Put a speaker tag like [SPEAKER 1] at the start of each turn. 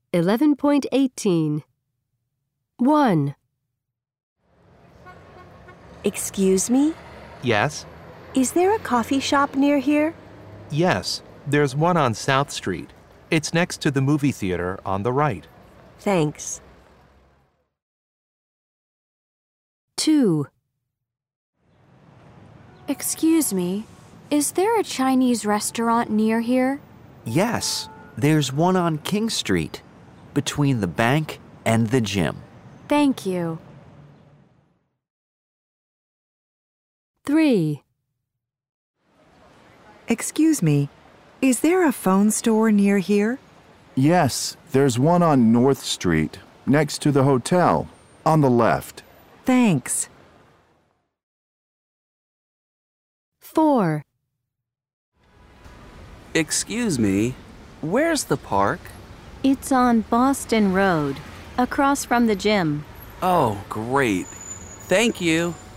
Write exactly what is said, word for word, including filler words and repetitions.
[SPEAKER 1] eleven point eighteen. one.
[SPEAKER 2] Excuse me?
[SPEAKER 3] Yes?
[SPEAKER 2] Is there a coffee shop near here?
[SPEAKER 3] Yes, there's one on South Street. It's next to the movie theater on the right.
[SPEAKER 2] Thanks.
[SPEAKER 1] two.
[SPEAKER 4] Excuse me, is there a Chinese restaurant near here?
[SPEAKER 5] Yes, there's one on King Street, between the bank and the gym.
[SPEAKER 4] Thank you.
[SPEAKER 1] three.
[SPEAKER 6] Excuse me, is there a phone store near here?
[SPEAKER 7] Yes, there's one on North Street, next to the hotel, on the left.
[SPEAKER 6] Thanks.
[SPEAKER 1] four.
[SPEAKER 8] Excuse me, where's the park?
[SPEAKER 9] It's on Boston Road, across from the gym.
[SPEAKER 8] Oh, great. Thank you.